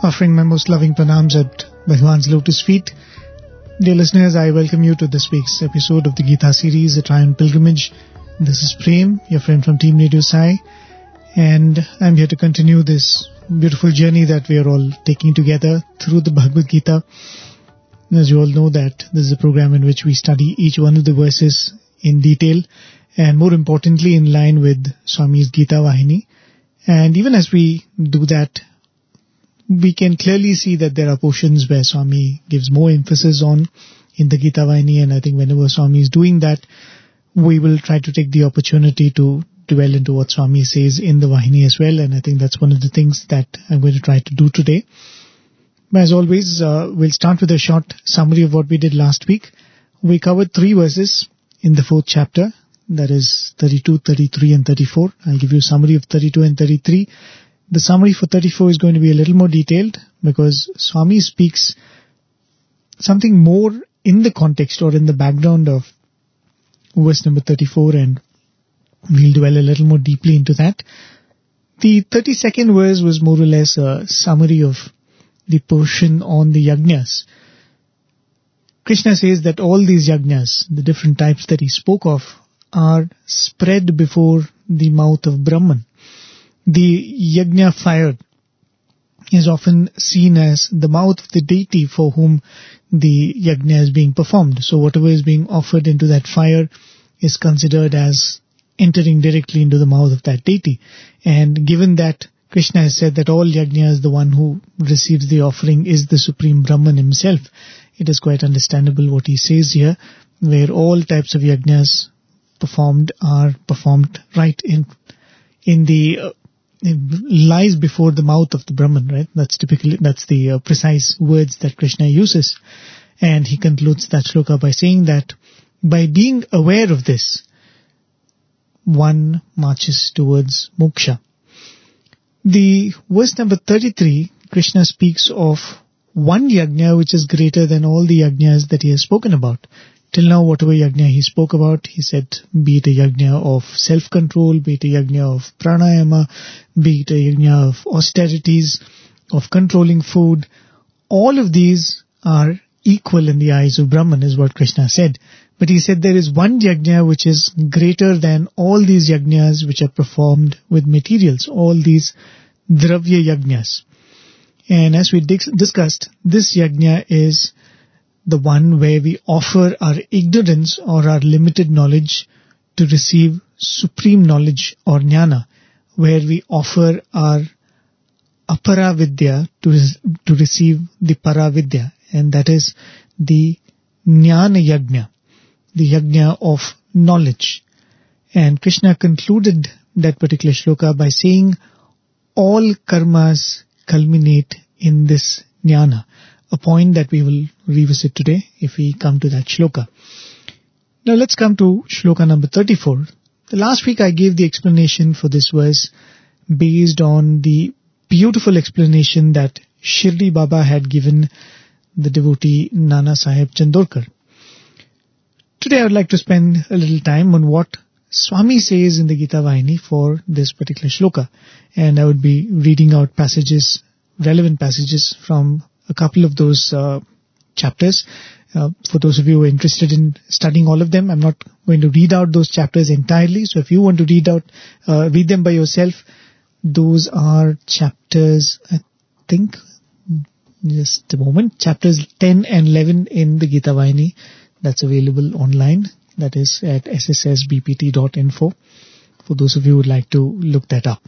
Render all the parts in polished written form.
Offering my most loving pranams at Bhagwan's lotus feet. Dear listeners, I welcome you to this week's episode of the Gita series, A Triumphant Pilgrimage. This is Prem, your friend from Team Radio Sai, and I'm here to continue this beautiful journey that we are all taking together through the Bhagavad Gita. As you all know, that this is a program in which we study each one of the verses in detail, and more importantly in line with Swami's Gita Vahini. And even as we do that, we can clearly see that there are portions where Swami gives more emphasis on in the Gita Vahini, and I think whenever Swami is doing that, we will try to take the opportunity to dwell into what Swami says in the Vahini as well, and I think that's one of the things that I'm going to try to do today. As always, we'll start with a short summary of what we did last week. We covered 3 verses in the 4th chapter, that is 32, 33 and 34. I'll give you a summary of 32 and 33. The summary for 34 is going to be a little more detailed because Swami speaks something more in the context or in the background of verse number 34, and we'll dwell a little more deeply into that. The 32nd verse was more or less a summary of the portion on the yajnas. Krishna says that all these yajnas, the different types that he spoke of, are spread before the mouth of Brahman. The yajna fire is often seen as the mouth of the deity for whom the yajna is being performed. So whatever is being offered into that fire is considered as entering directly into the mouth of that deity. And given that Krishna has said that all yajnas, the one who receives the offering is the Supreme Brahman himself, it is quite understandable what he says here, where all types of yajnas are performed right in the lies before the mouth of the Brahman, right? That's the precise words that Krishna uses. And he concludes that shloka by saying that by being aware of this, one marches towards moksha. The verse number 33, Krishna speaks of one yajna which is greater than all the yajnas that he has spoken about. Till now, whatever yajna he spoke about, he said, be it a yajna of self-control, be it a yajna of pranayama, be it a yajna of austerities, of controlling food, all of these are equal in the eyes of Brahman, is what Krishna said. But he said there is one yajna which is greater than all these yajnas which are performed with materials, all these dravya yajnas. And as we discussed, this yajna is the one where we offer our ignorance or our limited knowledge to receive supreme knowledge or jnana, where we offer our aparavidya to receive the paravidya, and that is the jnana yajna, the yajna of knowledge. And Krishna concluded that particular shloka by saying all karmas culminate in this jnana, a point that we will revisit today if we come to that shloka. Now let's come to shloka number 34. The last week I gave the explanation for this verse based on the beautiful explanation that Shirdi Baba had given the devotee Nana Sahib Chandorkar. Today I would like to spend a little time on what Swami says in the Gita Vahini for this particular shloka, and I would be reading out relevant passages from a couple of those chapters. For those of you who are interested in studying all of them, I'm not going to read out those chapters entirely. So if you want to read them by yourself, those are chapters, I think, just a moment, chapters 10 and 11 in the Gita Vahini. That's available online. That is at sssbpt.info. For those of you who would like to look that up.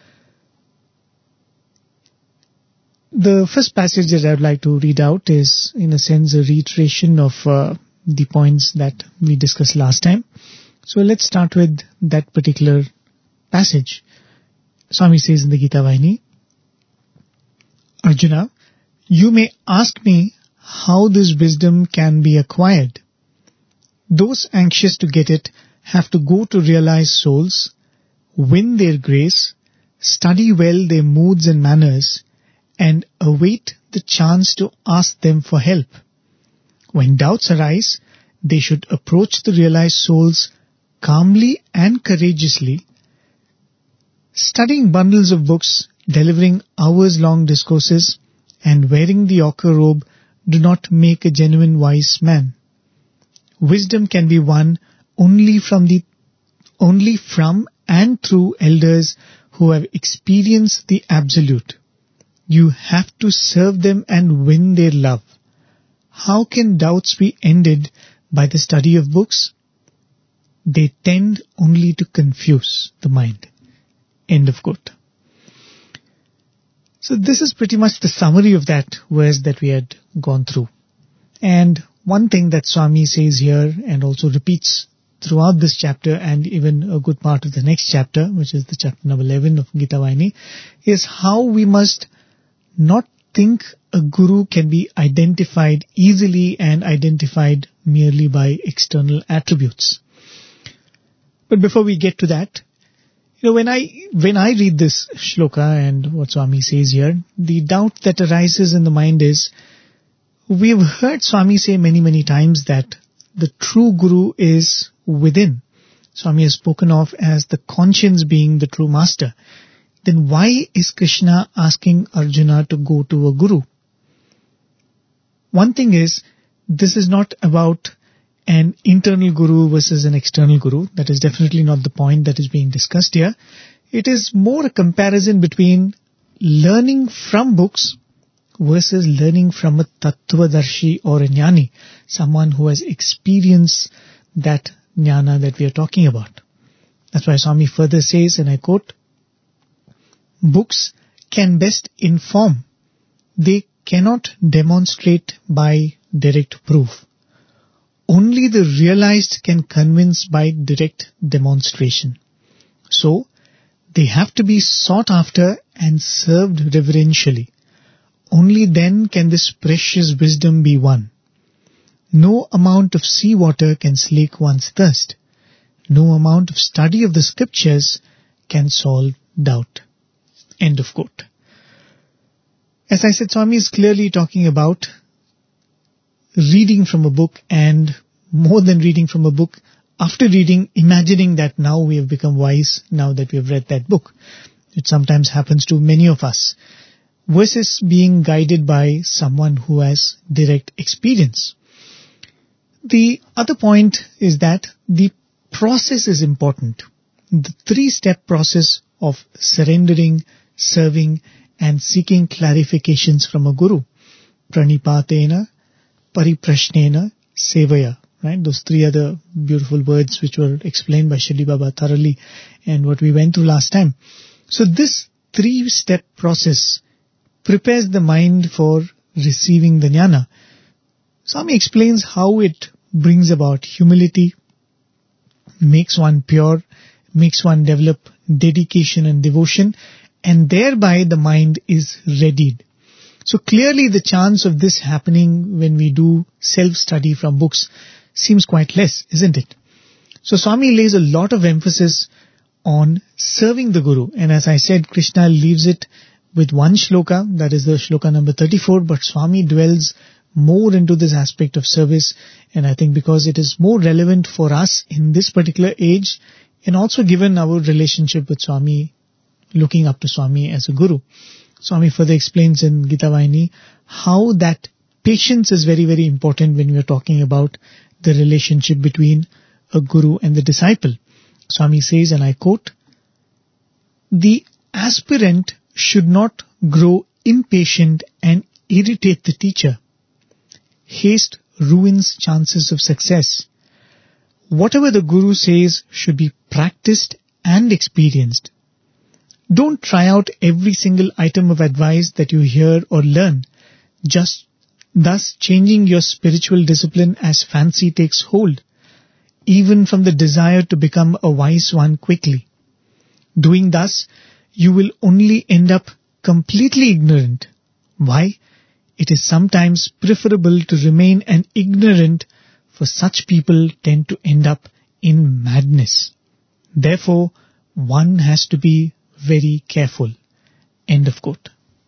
The first passage that I would like to read out is, in a sense, a reiteration of the points that we discussed last time. So let's start with that particular passage. Swami says in the Gita Vahini, Arjuna, you may ask me how this wisdom can be acquired. Those anxious to get it have to go to realized souls, win their grace, study well their moods and manners, and await the chance to ask them for help. When doubts arise, they should approach the realized souls calmly and courageously, studying bundles of books, delivering hours-long discourses, and wearing the ochre robe do not make a genuine wise man. Wisdom can be won only from and through elders who have experienced the Absolute. You have to serve them and win their love. How can doubts be ended by the study of books? They tend only to confuse the mind. End of quote. So this is pretty much the summary of that verse that we had gone through. And one thing that Swami says here and also repeats throughout this chapter and even a good part of the next chapter, which is the chapter number 11 of Gita Vayani, is how we must not think a guru can be identified easily and identified merely by external attributes. But before we get to that, when I read this shloka and what Swami says here, the doubt that arises in the mind is, we've heard Swami say many, many times that the true guru is within. Swami has spoken of as the conscience being the true master. Then why is Krishna asking Arjuna to go to a guru? One thing is, this is not about an internal guru versus an external guru. That is definitely not the point that is being discussed here. It is more a comparison between learning from books versus learning from a Tattvadarshi or a Jnani, someone who has experienced that Jnana that we are talking about. That's why Swami further says, and I quote, books can best inform. They cannot demonstrate by direct proof. Only the realized can convince by direct demonstration. So, they have to be sought after and served reverentially. Only then can this precious wisdom be won. No amount of seawater can slake one's thirst. No amount of study of the scriptures can solve doubt. End of quote. As I said, Swami is clearly talking about reading from a book, and more than reading from a book, after reading, imagining that now we have become wise now that we have read that book. It sometimes happens to many of us. Versus being guided by someone who has direct experience. The other point is that the process is important. The 3-step process of surrendering, serving, and seeking clarifications from a guru. Pranipatena, Pariprashnena, Sevaya. Right? Those 3 other beautiful words which were explained by Shri Baba thoroughly and what we went through last time. So this 3-step process prepares the mind for receiving the jnana. Swami explains how it brings about humility, makes one pure, makes one develop dedication and devotion, and thereby the mind is readied. So clearly the chance of this happening when we do self-study from books seems quite less, isn't it? So Swami lays a lot of emphasis on serving the Guru. And as I said, Krishna leaves it with one shloka, that is the shloka number 34, but Swami dwells more into this aspect of service, and I think because it is more relevant for us in this particular age, and also given our relationship with Swami, looking up to Swami as a Guru. Swami further explains in Gita Vayani how that patience is very, very important when we are talking about the relationship between a Guru and the disciple. Swami says, and I quote, "The aspirant should not grow impatient and irritate the teacher. Haste ruins chances of success. Whatever the Guru says should be practiced and experienced. Don't try out every single item of advice that you hear or learn, just thus changing your spiritual discipline as fancy takes hold, even from the desire to become a wise one quickly. Doing thus, you will only end up completely ignorant. Why? It is sometimes preferable to remain an ignorant, for such people tend to end up in madness. Therefore, one has to be very careful." End of quote.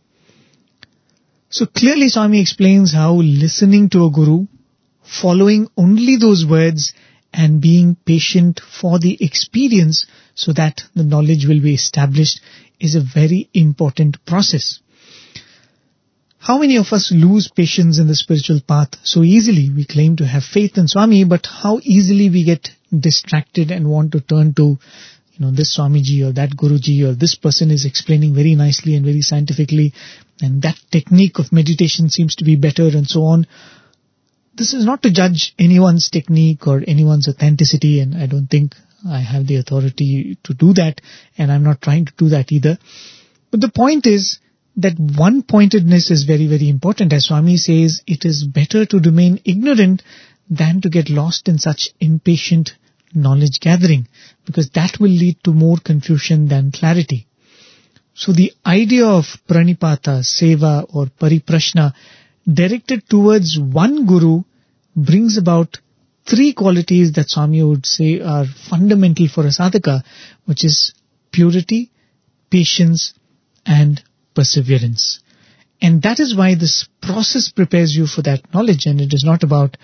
So clearly Swami explains how listening to a Guru, following only those words and being patient for the experience so that the knowledge will be established is a very important process. How many of us lose patience in the spiritual path so easily? We claim to have faith in Swami, but how easily we get distracted and want to turn to, this Swamiji or that Guruji, or this person is explaining very nicely and very scientifically, and that technique of meditation seems to be better, and so on. This is not to judge anyone's technique or anyone's authenticity, and I don't think I have the authority to do that, and I'm not trying to do that either. But the point is that one-pointedness is very, very important. As Swami says, it is better to remain ignorant than to get lost in such impatient knowledge gathering, because that will lead to more confusion than clarity. So the idea of pranipata, seva or pariprashna directed towards one guru brings about three qualities that Swami would say are fundamental for a sadhaka, which is purity, patience and perseverance. And that is why this process prepares you for that knowledge, and it is not about,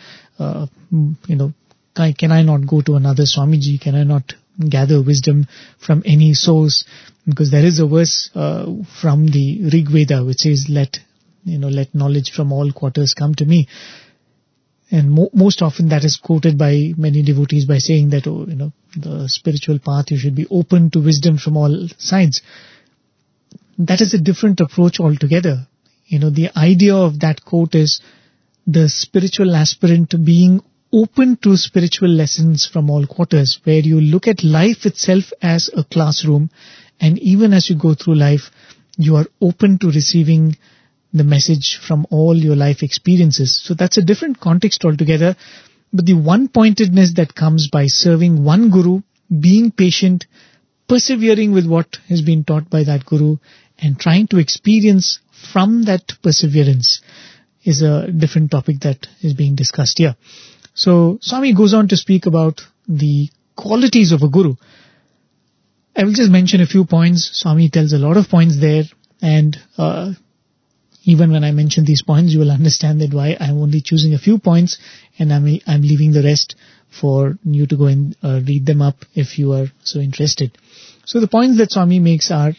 can I not go to another Swamiji? Can I not gather wisdom from any source? Because there is a verse from the Rig Veda which says, let knowledge from all quarters come to me. And most often that is quoted by many devotees by saying that, the spiritual path, you should be open to wisdom from all sides. That is a different approach altogether. The idea of that quote is the spiritual aspirant being open to spiritual lessons from all quarters, where you look at life itself as a classroom, and even as you go through life, you are open to receiving the message from all your life experiences. So that's a different context altogether. But the one-pointedness that comes by serving one guru, being patient, persevering with what has been taught by that guru, and trying to experience from that perseverance is a different topic that is being discussed here. So Swami goes on to speak about the qualities of a guru. I will just mention a few points. Swami tells a lot of points there, and even when I mention these points, you will understand that why I'm only choosing a few points, and I'm leaving the rest for you to go and read them up if you are so interested. So the points that Swami makes are: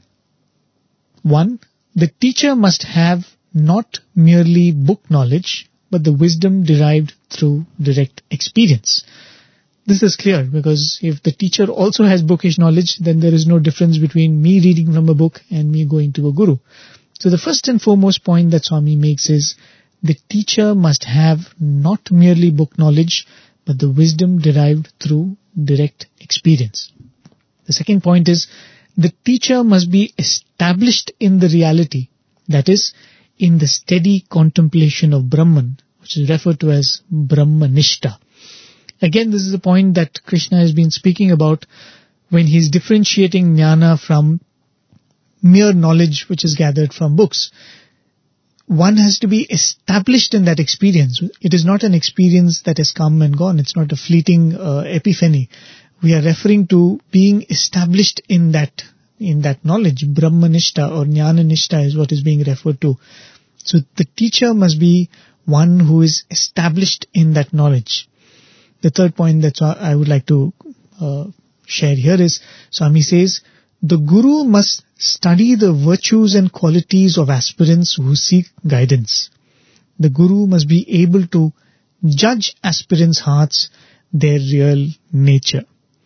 1. The teacher must have not merely book knowledge, but the wisdom derived through direct experience. This is clear, because if the teacher also has bookish knowledge, then there is no difference between me reading from a book and me going to a guru. So the first and foremost point that Swami makes is the teacher must have not merely book knowledge, but the wisdom derived through direct experience. The second point is the teacher must be established in the reality, that is, in the steady contemplation of Brahman, which is referred to as Brahmanishta. Again, this is a point that Krishna has been speaking about when he is differentiating jnana from mere knowledge which is gathered from books. One has to be established in that experience. It is not an experience that has come and gone. It's not a fleeting epiphany. We are referring to being established in that knowledge. Brahmanishta or Jnananishta is what is being referred to. So the teacher must be one who is established in that knowledge. The third point that I would like to share here is, Swami says, the guru must study the virtues and qualities of aspirants who seek guidance. The guru must be able to judge aspirants' hearts, their real nature.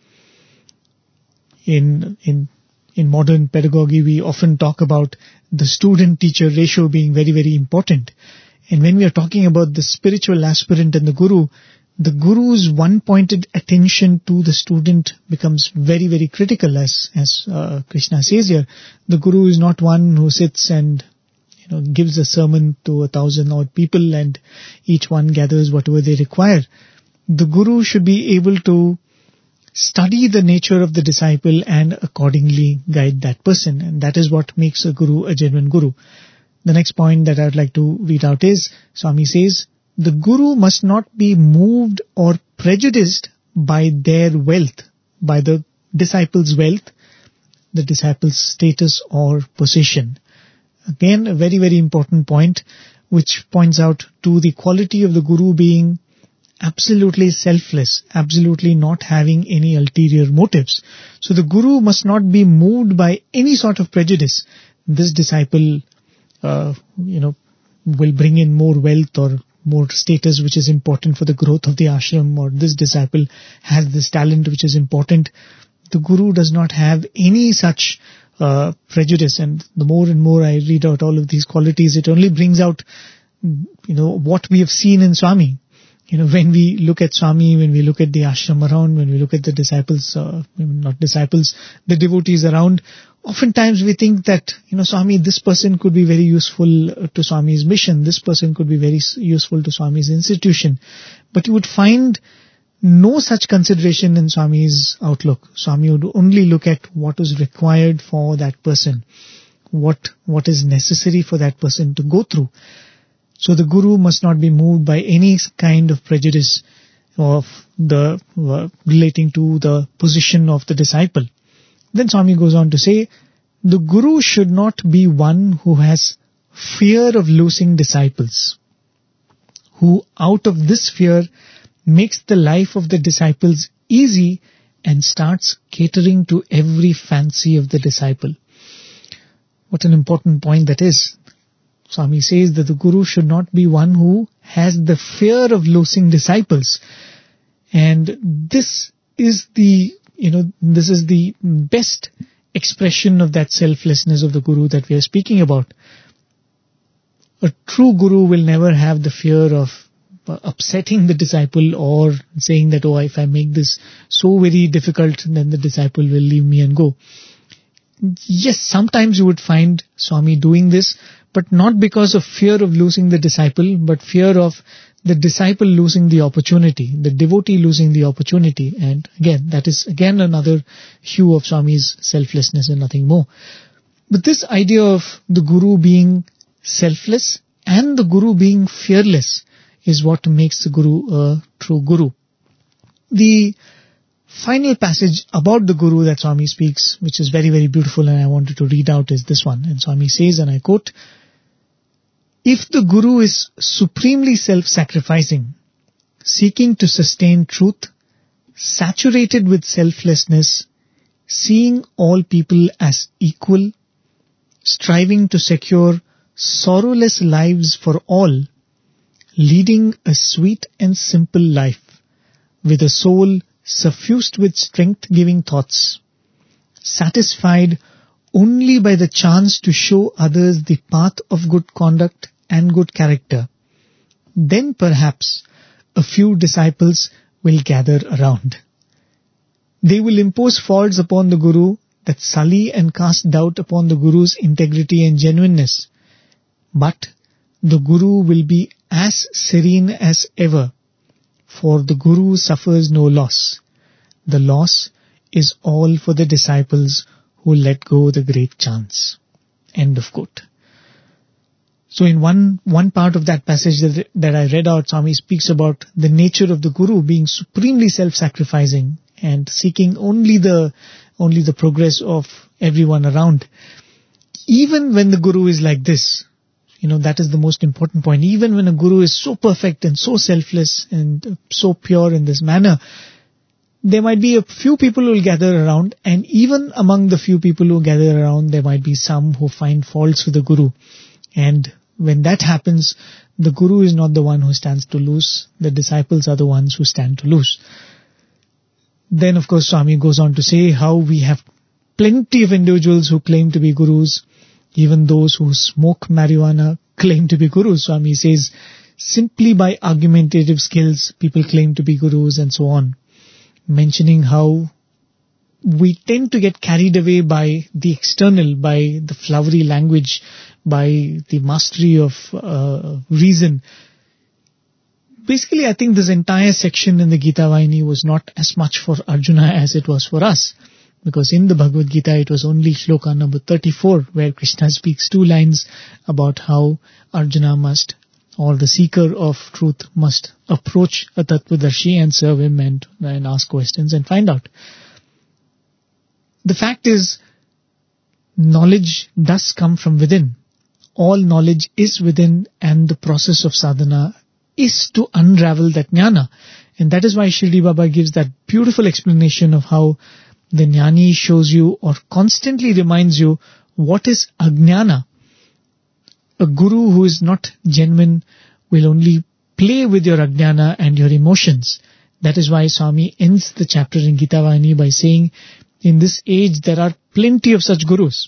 In modern pedagogy, we often talk about the student-teacher ratio being very, very important. And when we are talking about the spiritual aspirant and the guru's one-pointed attention to the student becomes very, very critical, as Krishna says here. The guru is not one who sits and gives a sermon to 1,000 odd people and each one gathers whatever they require. The guru should be able to study the nature of the disciple and accordingly guide that person, and that is what makes a guru a genuine guru. The next point that I would like to read out is, Swami says, the guru must not be moved or prejudiced by their wealth, by the disciple's wealth, the disciple's status or position. Again, a very, very important point, which points out to the quality of the guru being absolutely selfless, absolutely not having any ulterior motives. So the guru must not be moved by any sort of prejudice. This disciple will bring in more wealth or more status, which is important for the growth of the ashram, or this disciple has this talent which is important. The Guru does not have any such prejudice, and the more and more I read out all of these qualities, it only brings out what we have seen in Swami. When we look at Swami, when we look at the ashram around, when we look at the disciples, not disciples, the devotees around, oftentimes we think that, Swami, this person could be very useful to Swami's mission, this person could be very useful to Swami's institution. But you would find no such consideration in Swami's outlook. Swami would only look at what is required for that person, what is necessary for that person to go through. So the Guru must not be moved by any kind of prejudice of the relating to the position of the disciple. Then Swami goes on to say, the Guru should not be one who has fear of losing disciples, who out of this fear makes the life of the disciples easy and starts catering to every fancy of the disciple. What an important point that is. Swami says that the Guru should not be one who has the fear of losing disciples. And this is the best expression of that selflessness of the Guru that we are speaking about. A true Guru will never have the fear of upsetting the disciple or saying that, if I make this so very difficult, then the disciple will leave me and go. Yes, sometimes you would find Swami doing this, but not because of fear of losing the disciple, but fear of the disciple losing the opportunity, the devotee losing the opportunity. And again, that is again another hue of Swami's selflessness and nothing more. But this idea of the Guru being selfless and the Guru being fearless is what makes the Guru a true Guru. The final passage about the Guru that Swami speaks, which is very, very beautiful and I wanted to read out, is this one. And Swami says, and I quote, "If the Guru is supremely self-sacrificing, seeking to sustain truth, saturated with selflessness, seeing all people as equal, striving to secure sorrowless lives for all, leading a sweet and simple life, with a soul suffused with strength-giving thoughts, satisfied only by the chance to show others the path of good conduct and good character, then perhaps a few disciples will gather around. They will impose faults upon the Guru that sully and cast doubt upon the Guru's integrity and genuineness. But the Guru will be as serene as ever, for the Guru suffers no loss. The loss is all for the disciples who let go the great chance." End of quote. So in one part of that passage that I read out, Swami speaks about the nature of the Guru being supremely self-sacrificing and seeking only the progress of everyone around. Even when the Guru is like this, that is the most important point. Even when a Guru is so perfect and so selfless and so pure in this manner, there might be a few people who will gather around, and even among the few people who gather around, there might be some who find faults with the Guru. And when that happens, the Guru is not the one who stands to lose. The disciples are the ones who stand to lose. Then, of course, Swami goes on to say how we have plenty of individuals who claim to be Gurus. Even those who smoke marijuana claim to be Gurus. Swami says, simply by argumentative skills, people claim to be Gurus and so on. Mentioning how we tend to get carried away by the external, by the flowery language, by the mastery of reason. Basically, I think this entire section in the Gita Vahini was not as much for Arjuna as it was for us. Because in the Bhagavad Gita, it was only shloka number 34, where Krishna speaks 2 lines about how Arjuna must, or the seeker of truth, must approach a Tattvadarshi and serve him and ask questions and find out. The fact is, knowledge does come from within. All knowledge is within, and the process of sadhana is to unravel that jnana. And that is why Shirdi Baba gives that beautiful explanation of how the jnani shows you or constantly reminds you what is ajnana. A guru who is not genuine will only play with your ajnana and your emotions. That is why Swami ends the chapter in Gita Vahini by saying, in this age there are plenty of such gurus.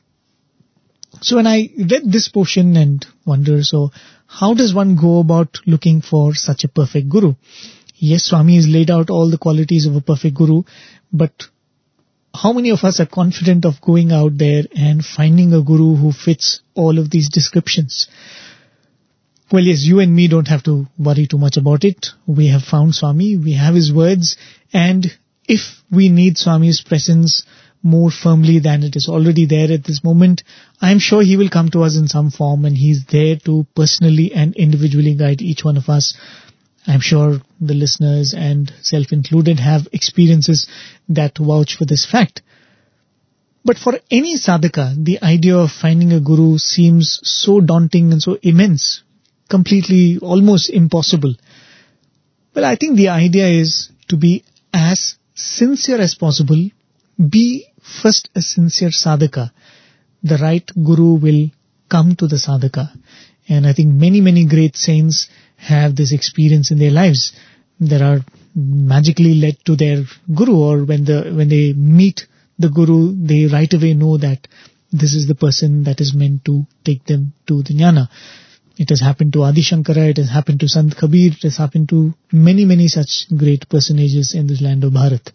So when I read this portion and wonder, so how does one go about looking for such a perfect guru? Yes, Swami has laid out all the qualities of a perfect guru, but how many of us are confident of going out there and finding a guru who fits all of these descriptions? Well, yes, you and me don't have to worry too much about it. We have found Swami, we have his words, and if we need Swami's presence more firmly than it is already there at this moment, I am sure he will come to us in some form, and he is there to personally and individually guide each one of us. I am sure the listeners and self included have experiences that vouch for this fact. But for any sadhaka, the idea of finding a guru seems so daunting and so immense, completely almost impossible. Well, I think the idea is to be as sincere as possible. Be first a sincere sadhaka. The right guru will come to the sadhaka. And I think many great saints have this experience in their lives. They are magically led to their guru, or when they meet the guru, they right away know that this is the person that is meant to take them to the jnana. It has happened to Adi Shankara, it has happened to Sant Kabir, it has happened to many such great personages in this land of Bharat.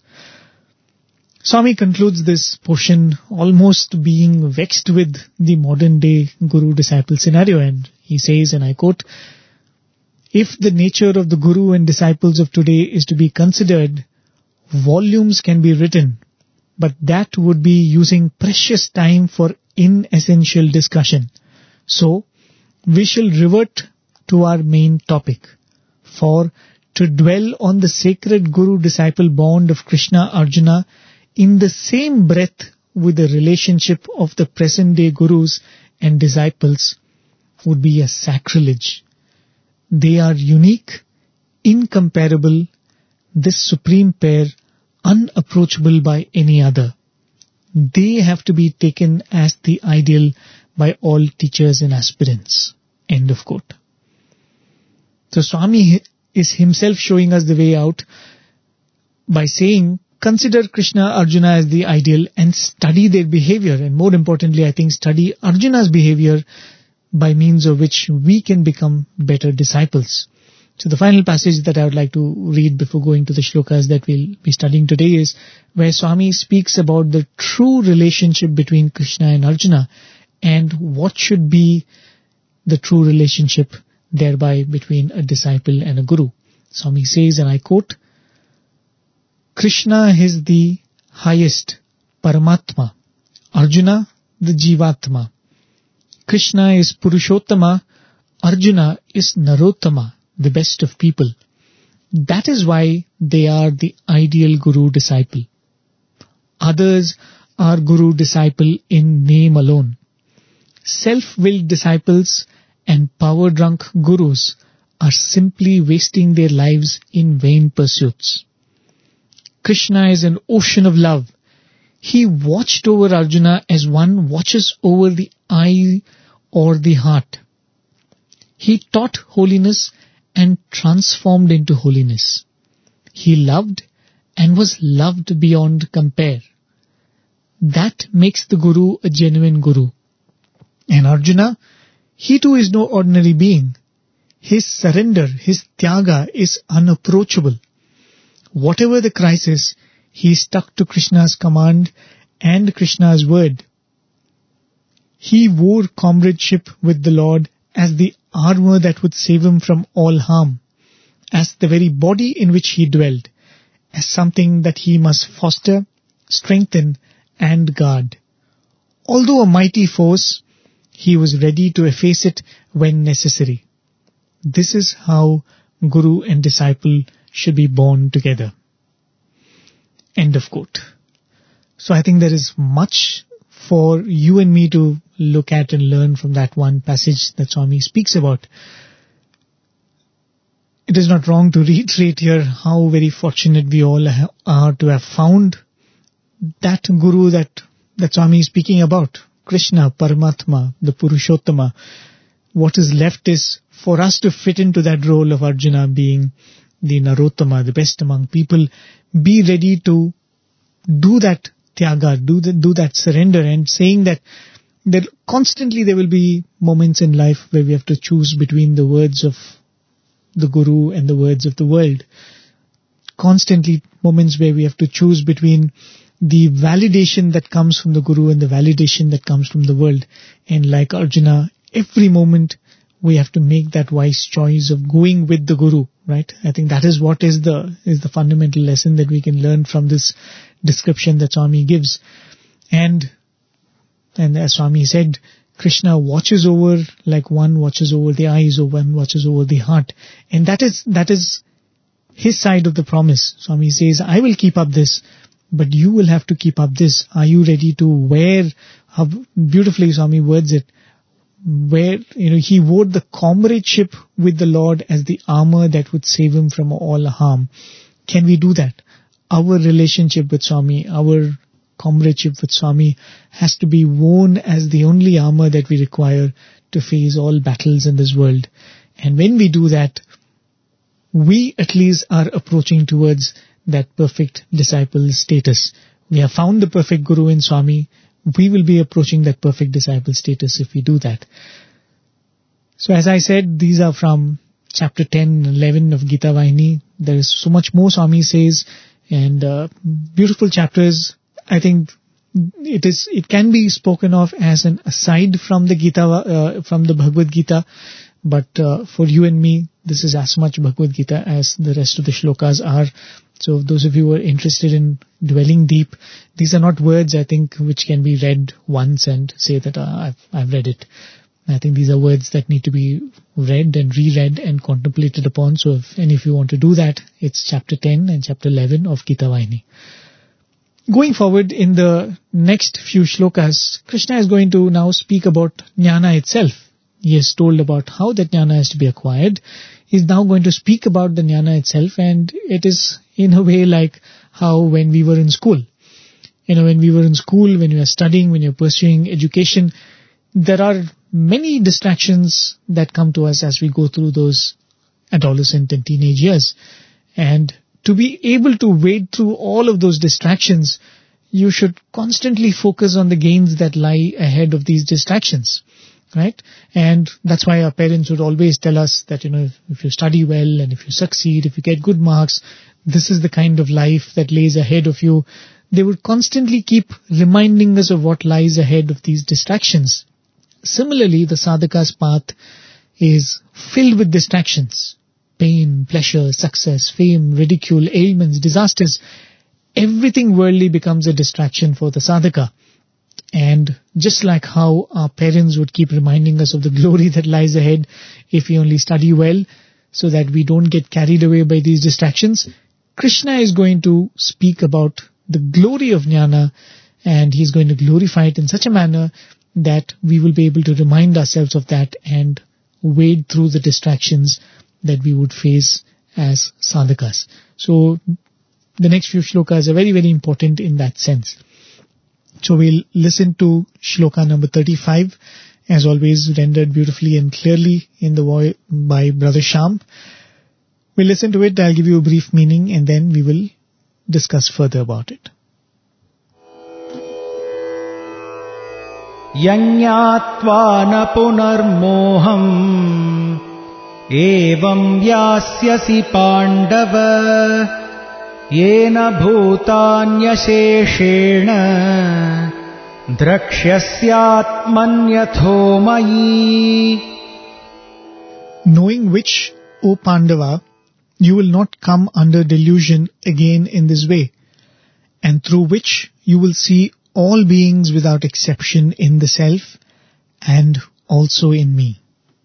Swami concludes this portion almost being vexed with the modern day guru-disciple scenario, and he says, and I quote, "If the nature of the guru and disciples of today is to be considered, volumes can be written, but that would be using precious time for inessential discussion. So, we shall revert to our main topic. For to dwell on the sacred guru-disciple bond of Krishna-Arjuna in the same breath with the relationship of the present-day gurus and disciples would be a sacrilege. They are unique, incomparable, this supreme pair unapproachable by any other. They have to be taken as the ideal by all teachers and aspirants." End of quote. So Swami is himself showing us the way out by saying, consider Krishna, Arjuna as the ideal and study their behavior. And more importantly, I think study Arjuna's behavior, by means of which we can become better disciples. So the final passage that I would like to read before going to the shlokas that we'll be studying today is where Swami speaks about the true relationship between Krishna and Arjuna and what should be the true relationship thereby between a disciple and a guru. Swami says, and I quote, "Krishna is the highest, Paramatma. Arjuna, the Jivatma. Krishna is Purushottama, Arjuna is Narottama, the best of people. That is why they are the ideal guru-disciple. Others are guru-disciple in name alone. Self-willed disciples and power-drunk gurus are simply wasting their lives in vain pursuits. Krishna is an ocean of love. He watched over Arjuna as one watches over the eye or the heart. He taught holiness and transformed into holiness. He loved and was loved beyond compare. That makes the Guru a genuine Guru. And Arjuna, he too is no ordinary being. His surrender, his tyaga is unapproachable. Whatever the crisis, he stuck to Krishna's command and Krishna's word. He wore comradeship with the Lord as the armor that would save him from all harm, as the very body in which he dwelled, as something that he must foster, strengthen and guard. Although a mighty force, he was ready to efface it when necessary. This is how Guru and disciple should be born together." End of quote. So I think there is much for you and me to look at and learn from that one passage that Swami speaks about. It is not wrong to reiterate here how very fortunate we all are to have found that Guru that Swami is speaking about, Krishna, Paramatma, the Purushottama. what is left is for us to fit into that role of Arjuna being the Narottama, the best among people. Be ready to do that tyaga, do that surrender, and saying that constantly there will be moments in life where we have to choose between the words of the Guru and the words of the world. Constantly moments where we have to choose between the validation that comes from the Guru and the validation that comes from the world. And like Arjuna, every moment we have to make that wise choice of going with the Guru, right? I think that is what is the fundamental lesson that we can learn from this description that Swami gives. And as Swami said, Krishna watches over like one watches over the eyes, or one watches over the heart. And that is his side of the promise. Swami says, I will keep up this, but you will have to keep up this. Are you ready to wear, how beautifully Swami words it, where he wore the comradeship with the Lord as the armor that would save him from all harm. Can we do that? Our relationship with Swami, our comradeship with Swami has to be worn as the only armor that we require to face all battles in this world. And when we do that, we at least are approaching towards that perfect disciple status. We have found the perfect Guru in Swami. We will be approaching that perfect disciple status if we do that. So as I said, these are from chapter 10 and 11 of Gita Vahini. There is so much more Swami says, and beautiful chapters. I think it can be spoken of as an aside from the Gita, from the Bhagavad Gita, but for you and me, this is as much Bhagavad Gita as the rest of the shlokas are. So those of you who are interested in dwelling deep, these are not words, I think, which can be read once and say that I've read it. I think these are words that need to be read and reread and contemplated upon. So if any of you want to do that, it's chapter 10 and chapter 11 of Gita Vahini. Going forward in the next few shlokas, Krishna is going to now speak about jnana itself. He has told about how that jnana has to be acquired. He is now going to speak about the jnana itself, and it is in a way like how when we were in school. When we were in school, when you are studying, when you're pursuing education, there are many distractions that come to us as we go through those adolescent and teenage years. And to be able to wade through all of those distractions, you should constantly focus on the gains that lie ahead of these distractions. Right? And that's why our parents would always tell us that, if you study well and if you succeed, if you get good marks, this is the kind of life that lays ahead of you. They would constantly keep reminding us of what lies ahead of these distractions. Similarly, the sadhaka's path is filled with distractions. Pain, pleasure, success, fame, ridicule, ailments, disasters. Everything worldly becomes a distraction for the sadhaka. And just like how our parents would keep reminding us of the glory that lies ahead if we only study well, so that we don't get carried away by these distractions, Krishna is going to speak about the glory of jnana, and he's going to glorify it in such a manner that we will be able to remind ourselves of that and wade through the distractions that we would face as sadhakas. So the next few shlokas are very, very important in that sense. So we'll listen to shloka number 35, as always rendered beautifully and clearly in the voice by Brother Shyam. We'll listen to it, I'll give you a brief meaning, and then we will discuss further about it. Yanyatva na punarmoham evam yasyasi pandava yena bhutanyasheshena drakshasyatmanyatho mayi. Knowing which, O Pandava, you will not come under delusion again in this way, and through which you will see all beings without exception in the self and also in me.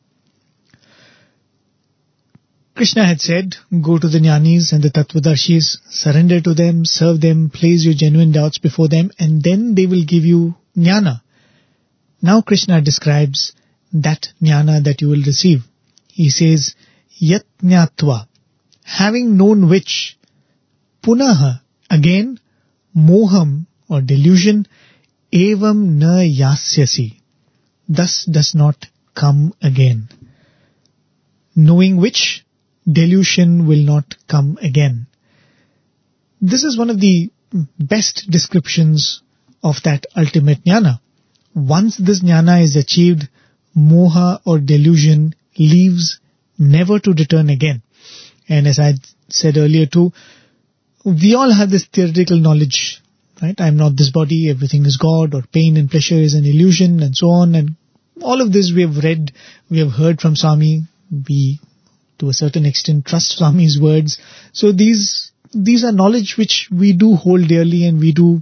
Krishna had said, go to the jnanis and the tattvadarshis, surrender to them, serve them, place your genuine doubts before them, and then they will give you jnana. Now Krishna describes that jnana that you will receive. He says, yat jnatva, having known which, punaha, again, moham or delusion, evam na yasyasi, thus does not come again. Knowing which, delusion will not come again. This is one of the best descriptions of that ultimate jnana. Once this jnana is achieved, moha or delusion leaves, never to return again. And as I said earlier too, we all have this theoretical knowledge, right? I am not this body, everything is God, or pain and pleasure is an illusion, and so on. And all of this we have read, we have heard from Swami. We, to a certain extent, trust Swami's words. So these are knowledge which we do hold dearly, and we do,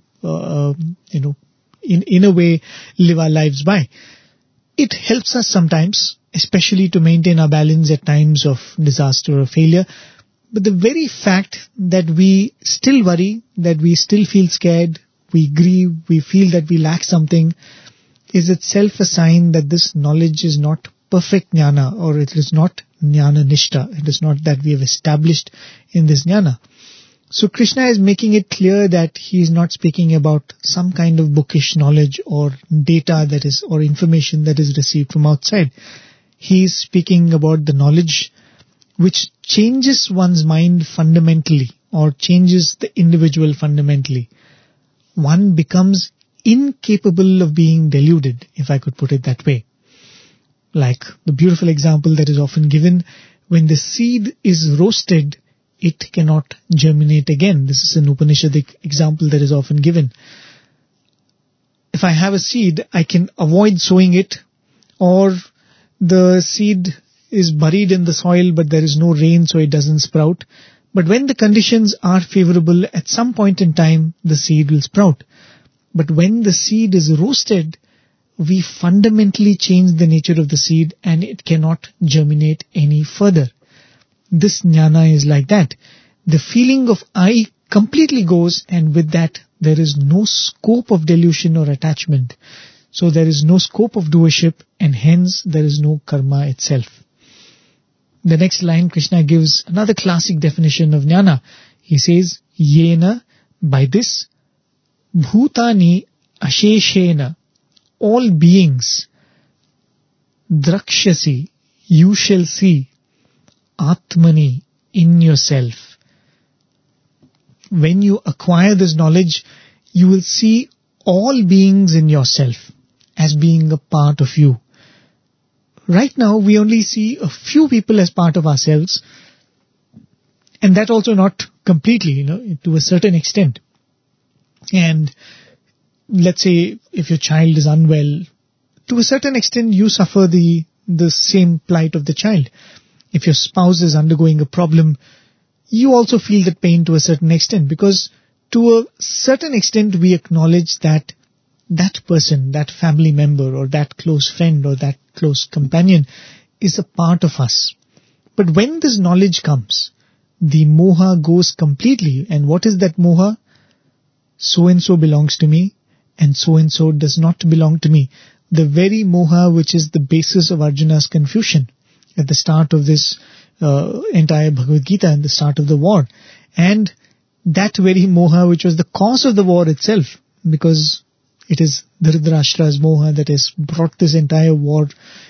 in a way, live our lives by. It helps us sometimes, especially to maintain our balance at times of disaster or failure. But the very fact that we still worry, that we still feel scared, we grieve, we feel that we lack something, is itself a sign that this knowledge is not perfect jnana, or it is not jnana nishta. It is not that we have established in this jnana. So Krishna is making it clear that he is not speaking about some kind of bookish knowledge or data that is, or information that is received from outside. He is speaking about the knowledge which changes one's mind fundamentally, or changes the individual fundamentally. One becomes incapable of being deluded, if I could put it that way. Like the beautiful example that is often given, when the seed is roasted, it cannot germinate again. This is an Upanishadic example that is often given. If I have a seed, I can avoid sowing it, or the seed is buried in the soil but there is no rain, so it doesn't sprout. But when the conditions are favorable, at some point in time, the seed will sprout. But when the seed is roasted, we fundamentally change the nature of the seed and it cannot germinate any further. This jnana is like that. The feeling of I completely goes, and with that there is no scope of delusion or attachment. So there is no scope of doership, and hence there is no karma itself. The next line, Krishna gives another classic definition of jnana. He says, Yena, by this, bhutani asheshena, all beings, drakshasi, you shall see, atmani, in yourself. When you acquire this knowledge, you will see all beings in yourself as being a part of you. Right now, we only see a few people as part of ourselves, and that also not completely, to a certain extent. And let's say if your child is unwell, to a certain extent you suffer the same plight of the child. If your spouse is undergoing a problem, you also feel that pain to a certain extent, because to a certain extent we acknowledge that that person, that family member, or that close friend, or that close companion is a part of us. But when this knowledge comes, the moha goes completely. And what is that moha? So-and-so belongs to me, and so-and-so does not belong to me. The very moha which is the basis of Arjuna's confusion at the start of this entire Bhagavad Gita, and the start of the war. And that very moha which was the cause of the war itself, because it is Dhritarashtra's moha that has brought this entire war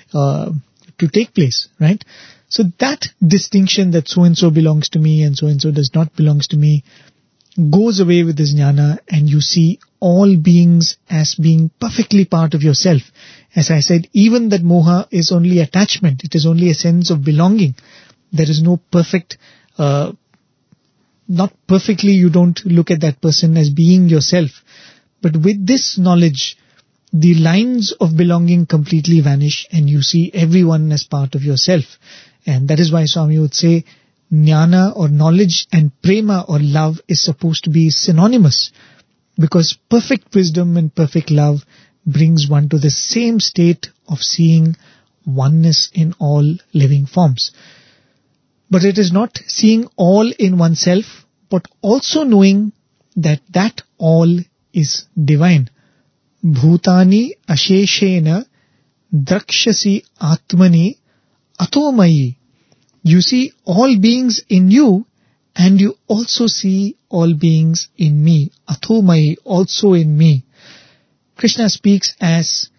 to take place, right? So that distinction that so-and-so belongs to me and so-and-so does not belongs to me goes away with this jnana, and you see all beings as being perfectly part of yourself. As I said, even that moha is only attachment. It is only a sense of belonging. There is no perfect, not perfectly, you don't look at that person as being yourself. But with this knowledge, the lines of belonging completely vanish, and you see everyone as part of yourself. And that is why Swami would say, jnana or knowledge and prema or love is supposed to be synonymous, because perfect wisdom and perfect love brings one to the same state of seeing oneness in all living forms. But it is not seeing all in oneself, but also knowing that that all is divine. Bhutani asheshena drakshasi atmani atomayi. You see all beings in you, and you also see all beings in me. Atomayi, also in me. Krishna speaks as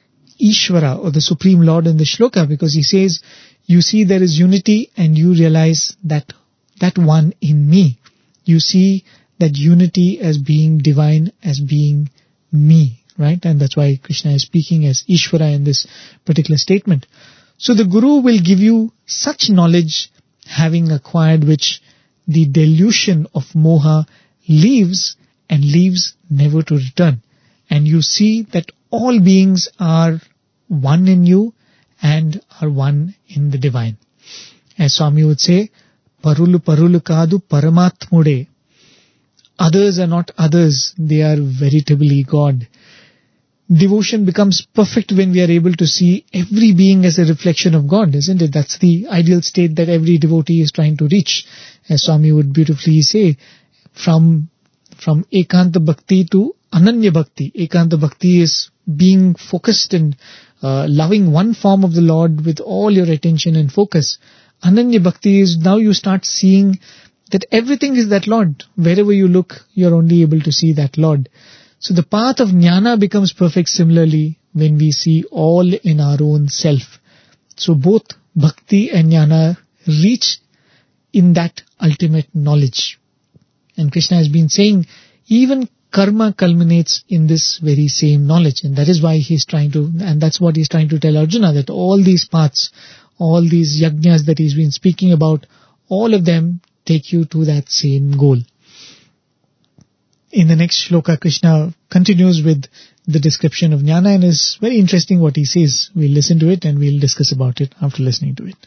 Ishvara or the Supreme Lord in the shloka, because he says, you see there is unity and you realize that one in me. You see that unity as being divine, as being me, right? And that's why Krishna is speaking as Ishvara in this particular statement. So the Guru will give you such knowledge, having acquired which the delusion of moha leaves, and leaves never to return. And you see that all beings are one in you and are one in the divine. As Swami would say, Parulu parulu kadu paramatmude. Others are not others, they are veritably God. Devotion becomes perfect when we are able to see every being as a reflection of God, isn't it? That's the ideal state that every devotee is trying to reach. As Swami would beautifully say, from Ekanta Bhakti to Ananya Bhakti. Ekanta Bhakti is being focused and loving one form of the Lord with all your attention and focus. Ananya Bhakti is now you start seeing that everything is that Lord. Wherever you look, you're only able to see that Lord. So the path of jnana becomes perfect similarly when we see all in our own self. So both bhakti and jnana reach in that ultimate knowledge. And Krishna has been saying, even karma culminates in this very same knowledge. And that is why that's what he's trying to tell Arjuna, that all these paths, all these yajnas that he's been speaking about, all of them take you to that same goal. In the next shloka, Krishna continues with the description of jnana, and it's very interesting what he says. We'll listen to it and we'll discuss about it after listening to it.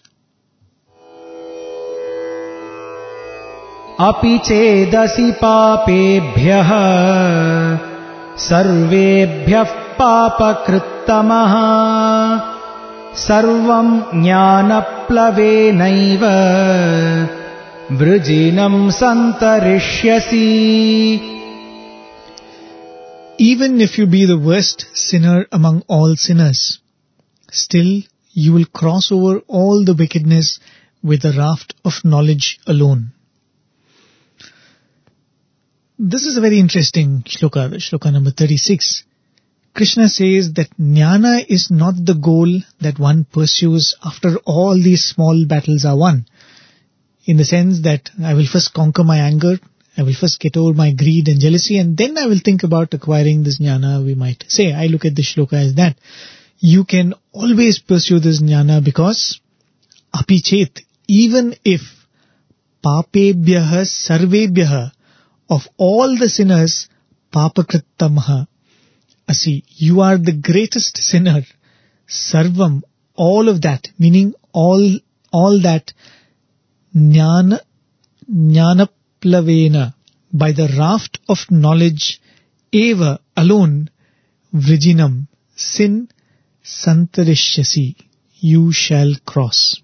Api chedasi papebhyah sarvebhyah papakrittamah sarvam jnanaplavenaiva vrijinam santarishyasi. Even if you be the worst sinner among all sinners, still you will cross over all the wickedness with a raft of knowledge alone. This is a very interesting shloka, shloka number 36. Krishna says that jnana is not the goal that one pursues after all these small battles are won. In the sense that I will first conquer my anger, I will first get over my greed and jealousy, and then I will think about acquiring this jnana, we might say. I look at this shloka as that. You can always pursue this jnana because api chet, even if papebhyah sarvebhyah, of all the sinners, papakrittamah asi, you are the greatest sinner. Sarvam, all of that, meaning all that jnanaplavena, by the raft of knowledge, eva, alone, vrijinam, sin, santarishyasi, you shall cross.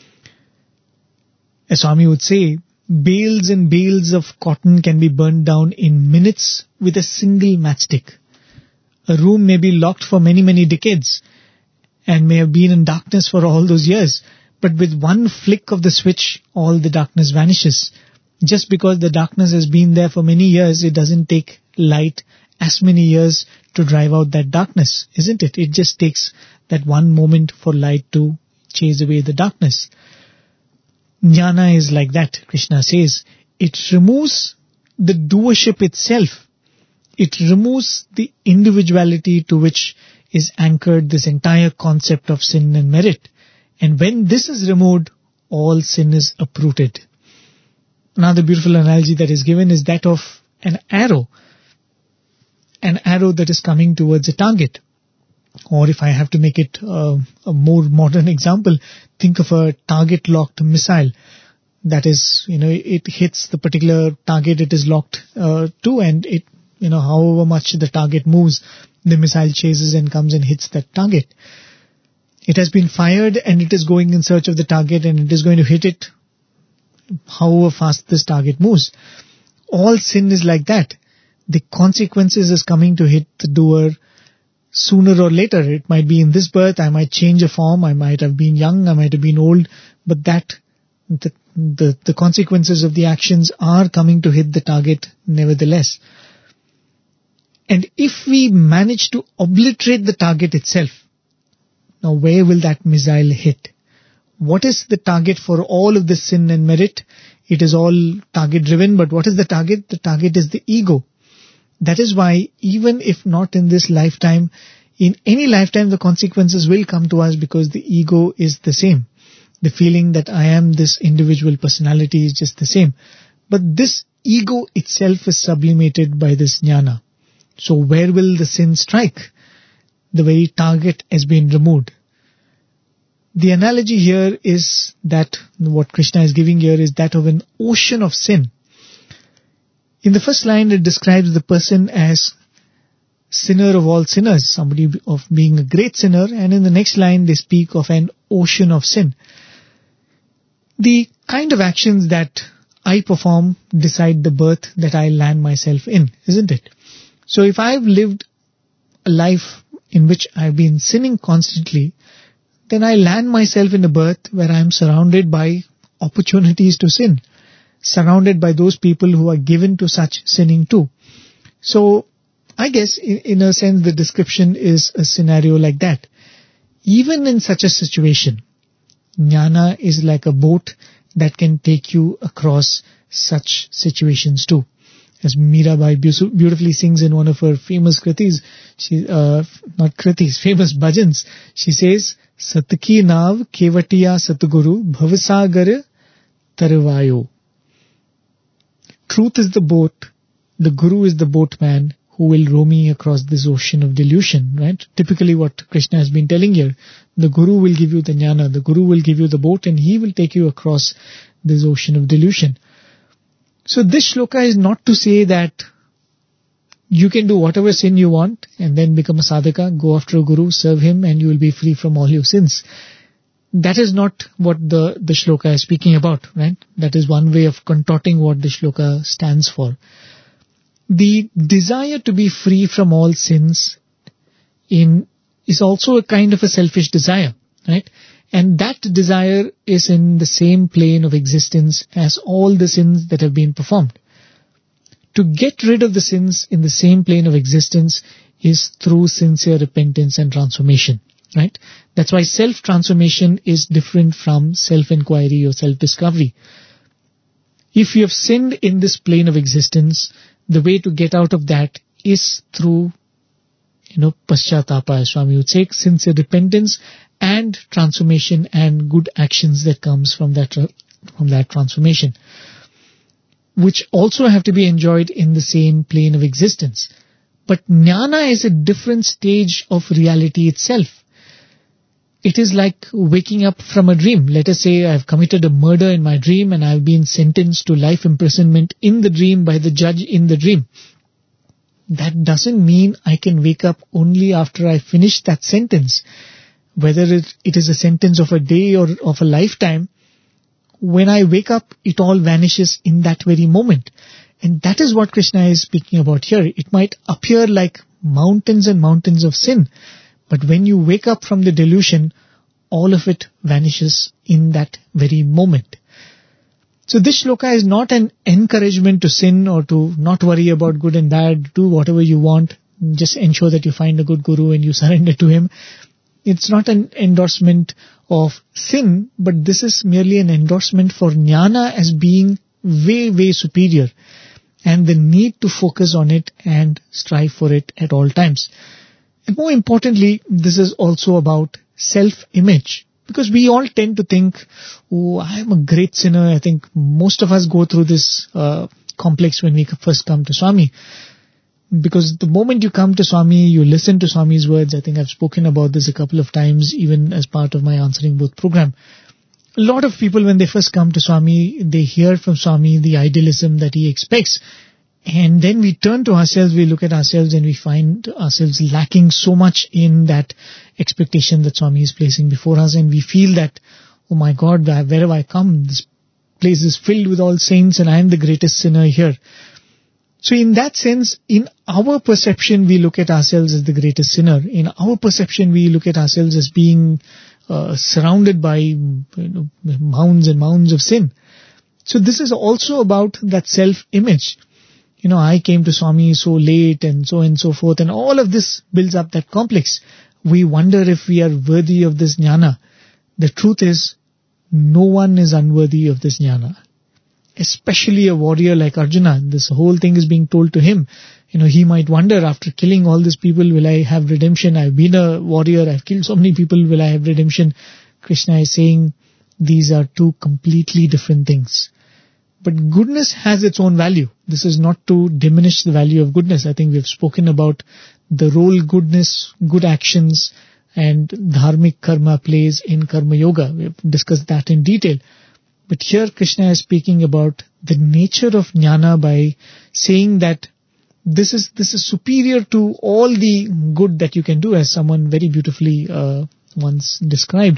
As Swami would say, bales and bales of cotton can be burned down in minutes with a single matchstick. A room may be locked for many, many decades and may have been in darkness for all those years, but with one flick of the switch, all the darkness vanishes. Just because the darkness has been there for many years, it doesn't take light as many years to drive out that darkness, isn't it? It just takes that one moment for light to chase away the darkness. Jnana is like that, Krishna says. It removes the doership itself. It removes the individuality to which is anchored this entire concept of sin and merit. And when this is removed, all sin is uprooted. Another beautiful analogy that is given is that of an arrow. An arrow that is coming towards a target. Or if I have to make it a more modern example, think of a target-locked missile. That is, it hits the particular target it is locked to, and it, however much the target moves, the missile chases and comes and hits that target. It has been fired and it is going in search of the target, and it is going to hit it however fast this target moves. All sin is like that. The consequences is coming to hit the doer sooner or later. It might be in this birth, I might change a form, I might have been young, I might have been old, but the consequences of the actions are coming to hit the target nevertheless. And if we manage to obliterate the target itself, Now where will that missile hit? What is the target for all of this sin and merit? It is all target driven, but what is the target? The target is the ego. That is why even if not in this lifetime, in any lifetime the consequences will come to us because the ego is the same. The feeling that I am this individual personality is just the same. But this ego itself is sublimated by this jnana. So where will the sin strike? The very target has been removed. The analogy here is that what Krishna is giving here is that of an ocean of sin. In the first line, it describes the person as sinner of all sinners, somebody of being a great sinner, and in the next line, they speak of an ocean of sin. The kind of actions that I perform decide the berth that I land myself in, isn't it? So if I've lived a life in which I've been sinning constantly, then I land myself in a berth where I am surrounded by opportunities to sin, surrounded by those people who are given to such sinning too. So I guess in a sense the description is a scenario like that. Even in such a situation, jnana is like a boat that can take you across such situations too. As Mirabai beautifully sings in one of her famous kritis, famous bhajans, she says, Satki nav kevatiya satguru bhavasagar tarvayo. Truth is the boat, the guru is the boatman who will row me across this ocean of delusion, right? Typically what Krishna has been telling here, the guru will give you the jnana, the guru will give you the boat and he will take you across this ocean of delusion. So this shloka is not to say that you can do whatever sin you want and then become a sadhaka, go after a guru, serve him and you will be free from all your sins. That is not what the shloka is speaking about, right? That is one way of contorting what the shloka stands for. The desire to be free from all sins is also a kind of a selfish desire, right? And that desire is in the same plane of existence as all the sins that have been performed. To get rid of the sins in the same plane of existence is through sincere repentance and transformation, right? That's why self-transformation is different from self-inquiry or self-discovery. If you have sinned in this plane of existence, the way to get out of that is through, paschatapa, as Swami would say, sincere repentance and transformation and good actions that comes from that transformation, which also have to be enjoyed in the same plane of existence. But jnana is a different stage of reality itself. It is like waking up from a dream. Let us say I've committed a murder in my dream and I've been sentenced to life imprisonment in the dream by the judge in the dream. That doesn't mean I can wake up only after I finish that sentence. Whether it is a sentence of a day or of a lifetime, when I wake up, it all vanishes in that very moment. And that is what Krishna is speaking about here. It might appear like mountains and mountains of sin, but when you wake up from the delusion, all of it vanishes in that very moment. So this shloka is not an encouragement to sin or to not worry about good and bad, do whatever you want, just ensure that you find a good guru and you surrender to him. It's not an endorsement of sin, but this is merely an endorsement for jnana as being way, way superior and the need to focus on it and strive for it at all times. And more importantly, this is also about self-image, because we all tend to think, oh, I'm a great sinner. I think most of us go through this complex when we first come to Swami. Because the moment you come to Swami, you listen to Swami's words. I think I've spoken about this a couple of times, even as part of my Answering Both program. A lot of people, when they first come to Swami, they hear from Swami the idealism that he expects. And then we turn to ourselves, we look at ourselves and we find ourselves lacking so much in that expectation that Swami is placing before us. And we feel that, oh my God, where have I come? This place is filled with all saints and I am the greatest sinner here. So in that sense, in our perception, we look at ourselves as the greatest sinner. In our perception, we look at ourselves as being surrounded by mounds and mounds of sin. So this is also about that self-image. I came to Swami so late and so forth, and all of this builds up that complex. we wonder if we are worthy of this jnana. The truth is, no one is unworthy of this jnana. Especially a warrior like Arjuna. This whole thing is being told to him. He might wonder, after killing all these people, will I have redemption? I've been a warrior, I've killed so many people, will I have redemption? Krishna is saying these are two completely different things. But goodness has its own value. This is not to diminish the value of goodness. I think we've spoken about the role goodness, good actions and dharmic karma plays in karma yoga. We've discussed that in detail. But here Krishna is speaking about the nature of jnana by saying that this is superior to all the good that you can do, as someone very beautifully once described.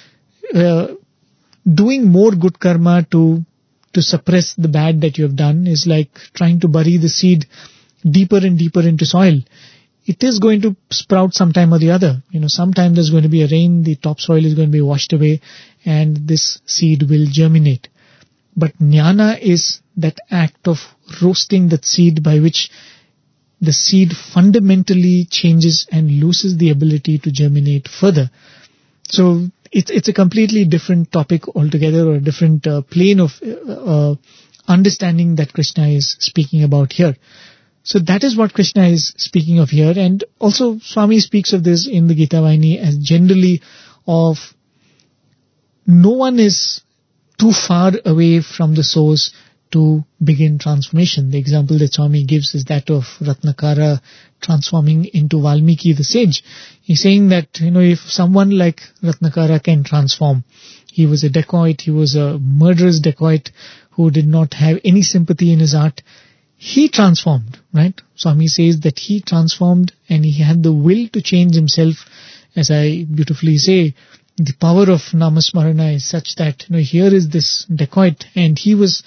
Doing more good karma to suppress the bad that you have done is like trying to bury the seed deeper and deeper into soil. It is going to sprout sometime or the other. Sometime there's going to be a rain, the topsoil is going to be washed away, and this seed will germinate. But jnana is that act of roasting that seed by which the seed fundamentally changes and loses the ability to germinate further. So it's a completely different topic altogether, or a different plane of understanding that Krishna is speaking about here. So that is what Krishna is speaking of here. And also Swami speaks of this in the Gita Vahini as generally of no one is too far away from the source to begin transformation. The example that Swami gives is that of Ratnakara transforming into Valmiki the sage. He's saying that, if someone like Ratnakara can transform, he was a dacoit, he was a murderous dacoit who did not have any sympathy in his heart. He transformed, right? Swami says that he transformed and he had the will to change himself. As I beautifully say, the power of Namasmarana is such that, here is this dacoit, and he was,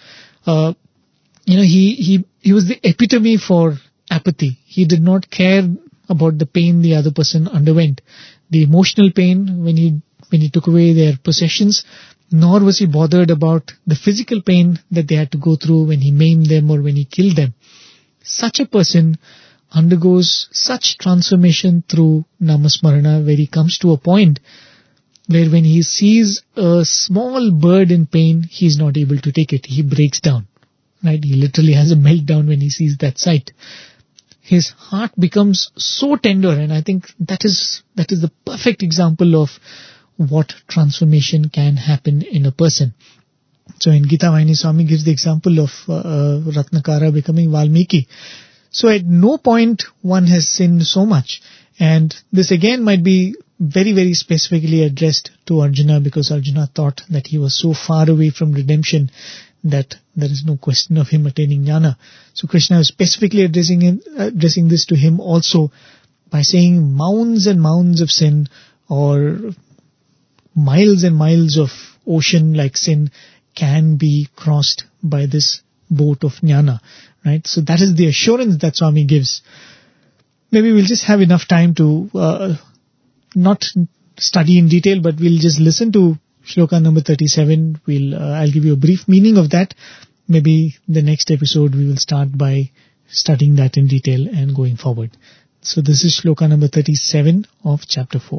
he was the epitome for apathy. He did not care about the pain the other person underwent. The emotional pain when he took away their possessions, nor was he bothered about the physical pain that they had to go through when he maimed them or when he killed them. Such a person undergoes such transformation through Namasmarana, where he comes to a point where when he sees a small bird in pain, he is not able to take it. He breaks down. Right? He literally has a meltdown when he sees that sight. His heart becomes so tender, and I think that is the perfect example of what transformation can happen in a person. So in Gita Vahini, Swami gives the example of Ratnakara becoming Valmiki. So at no point one has sinned so much. And this again might be very, very specifically addressed to Arjuna, because Arjuna thought that he was so far away from redemption that there is no question of him attaining jnana. So Krishna is specifically addressing this to him also by saying mounds and mounds of sin, or miles and miles of ocean like sin, can be crossed by this boat of jnana, right? So that is the assurance that Swami gives. Maybe we'll just have enough time to not study in detail, but we'll just listen to shloka number 37. I'll give you a brief meaning of that. Maybe the next episode we will start by studying that in detail and going forward. So this is shloka number 37 of chapter 4.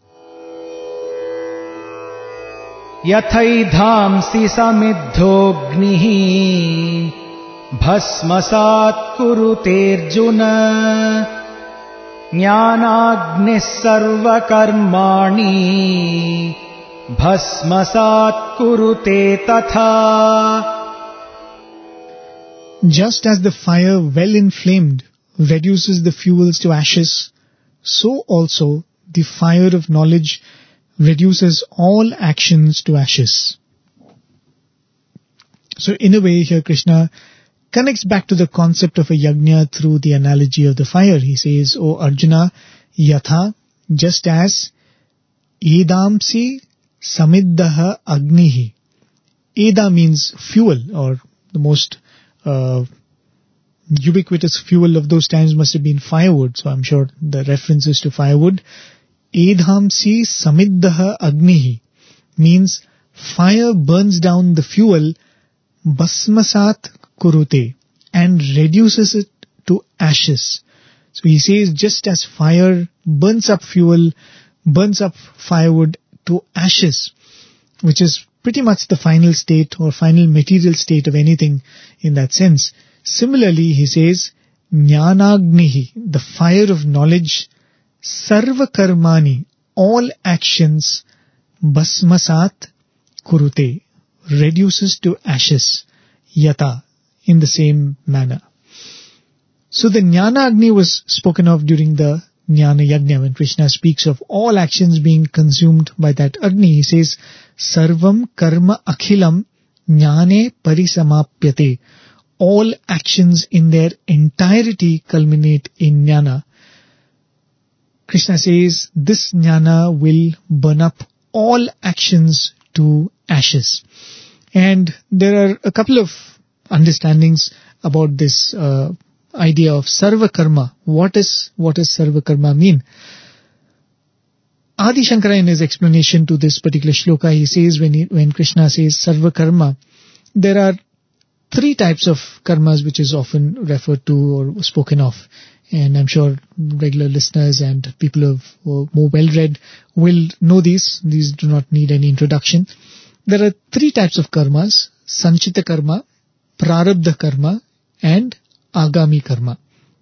यथैधांसि समिद्धोऽग्निः भस्मसात् कुरुतेऽर्जुन ज्ञानाग्निः सर्वकर्माणि भस्मसात् कुरुते तथा. Just as the fire well inflamed reduces the fuels to ashes, so also the fire of knowledge reduces all actions to ashes. So in a way here Krishna connects back to the concept of a yajna through the analogy of the fire. He says, O Arjuna, yatha, just as edamsi samiddaha agnihi. Eda means fuel, or the most ubiquitous fuel of those times must have been firewood. So I'm sure the reference is to firewood. Edhamsi samiddaha agnihi means fire burns down the fuel, basmasat kurute, and reduces it to ashes. So he says, just as fire burns up fuel, burns up firewood to ashes, which is pretty much the final state or final material state of anything in that sense. Similarly, he says, Jnanagnihi, the fire of knowledge, sarva karmani, all actions, basmasat kurute, reduces to ashes, yata, in the same manner. So the Jnana Agni was spoken of during the Jnana Yajna, when Krishna speaks of all actions being consumed by that Agni. He says, Sarvam karma akhilam jnane parisamapyate. All actions in their entirety culminate in Jnana. Krishna says, this Jnana will burn up all actions to ashes. And there are a couple of understandings about this idea of sarva karma. What does sarva karma mean? Adi Shankara, in his explanation to this particular shloka, he says when Krishna says sarva karma, there are three types of karmas which is often referred to or spoken of. And I'm sure regular listeners and people who are more well-read will know these. These do not need any introduction. There are three types of karmas: sanchita karma, prarabdha karma, and agami karma.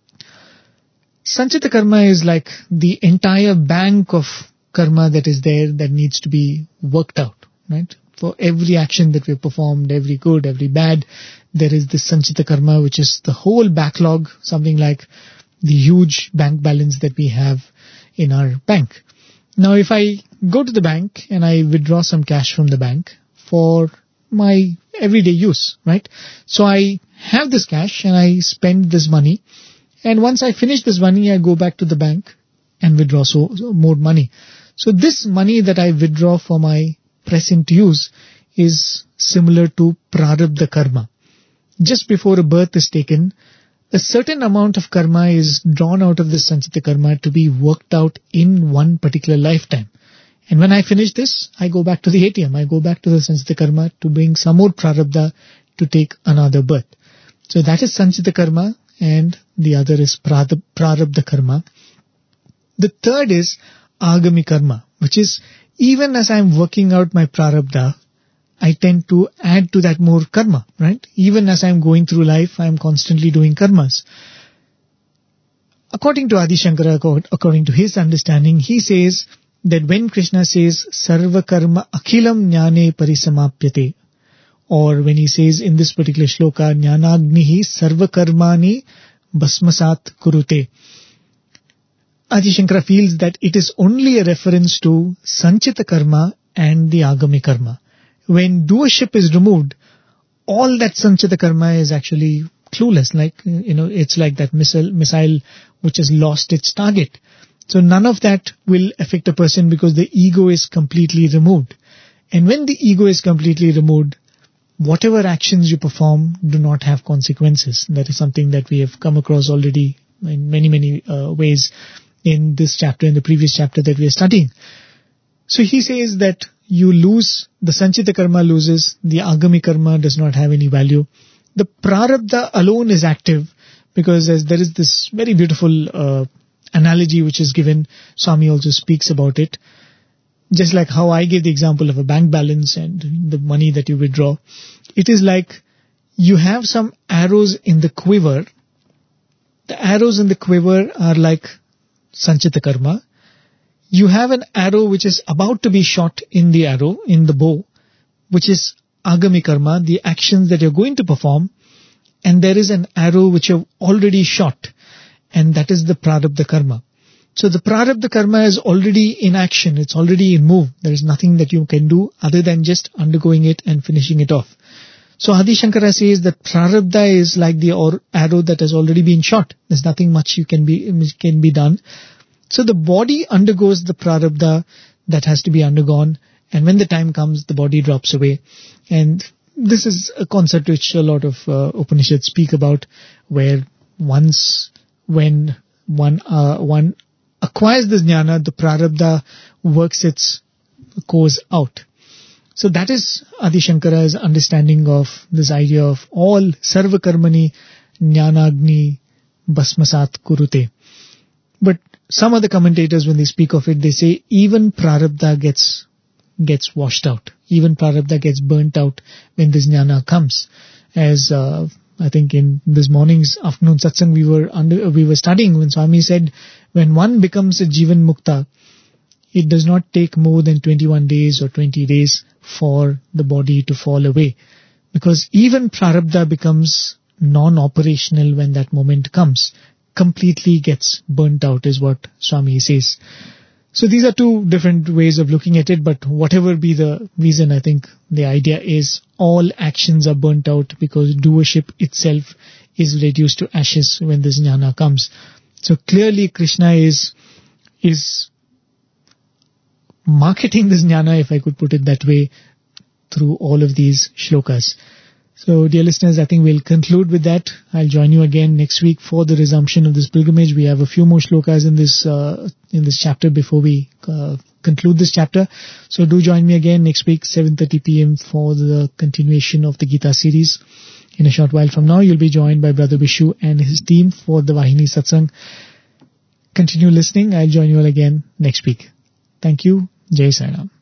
Sanchita karma is like the entire bank of karma that is there that needs to be worked out, right? For every action that we have performed, every good, every bad, there is this sanchita karma, which is the whole backlog, something like the huge bank balance that we have in our bank. Now, if I go to the bank and I withdraw some cash from the bank for my everyday use, right? So I have this cash and I spend this money. And once I finish this money, I go back to the bank and withdraw so more money. So this money that I withdraw for my present use is similar to prarabdha karma. Just before a birth is taken, a certain amount of karma is drawn out of this sanchita karma to be worked out in one particular lifetime. And when I finish this, I go back to the ATM. I go back to the sanchita karma to bring some more prarabdha to take another birth. So that is sanchita karma, and the other is prarabdha karma. The third is agami karma, which is even as I'm working out my prarabdha, I tend to add to that more karma, right? Even as I'm going through life, I'm constantly doing karmas. According to Adi Shankara, according to his understanding, he says that when Krishna says, sarva karma akhilam jnane parisamapyate, or when he says in this particular shloka, jnanagnihi sarva karmani basmasat kurute, Adi Shankara feels that it is only a reference to sanchita karma and the agami karma. When doership is removed, all that sanchita karma is actually clueless. Like, it's like that missile which has lost its target. So none of that will affect a person because the ego is completely removed. And when the ego is completely removed, whatever actions you perform do not have consequences. That is something that we have come across already in many ways in this chapter, in the previous chapter that we are studying. So he says that you lose, the sanchita karma loses, the agami karma does not have any value. The prarabdha alone is active because there is this very beautiful analogy which is given. Swami also speaks about it. Just like how I gave the example of a bank balance and the money that you withdraw. It is like you have some arrows in the quiver. The arrows in the quiver are like sanchita karma. You have an arrow which is about to be shot in the bow, which is agami karma, the actions that you're going to perform. And there is an arrow which you've already shot, and that is the prarabdha karma. So the prarabdha karma is already in action, it's already in move. There is nothing that you can do other than just undergoing it and finishing it off. So Adi Shankara says that prarabdha is like the arrow that has already been shot. There's nothing much can be done. So the body undergoes the prarabdha that has to be undergone, and when the time comes, the body drops away. And this is a concept which a lot of Upanishads speak about, where when one acquires this jnana, the prarabdha works its course out. So that is Adi Shankara's understanding of this idea of all sarva karmani jnanagni basmasat kurute. But some other commentators, when they speak of it, they say even prarabdha gets washed out. Even prarabdha gets burnt out when this jnana comes. As I think in this morning's afternoon satsang we were studying when Swami said, when one becomes a Jivan Mukta, it does not take more than 21 days or 20 days for the body to fall away. Because even prarabdha becomes non-operational when that moment comes. Completely gets burnt out is what Swami says. So these are two different ways of looking at it, but whatever be the reason, I think the idea is all actions are burnt out because doership itself is reduced to ashes when this jnana comes. So clearly Krishna is marketing this jnana, if I could put it that way, through all of these shlokas. So dear listeners, I think we'll conclude with that. I'll join you again next week for the resumption of this pilgrimage. We have a few more shlokas in this chapter before we conclude this chapter. So do join me again next week, 7:30 p.m. for the continuation of the Gita series. In a short while from now, you'll be joined by Brother Vishu and his team for the Vahini Satsang. Continue listening. I'll join you all again next week. Thank you. Jai Sai Ram.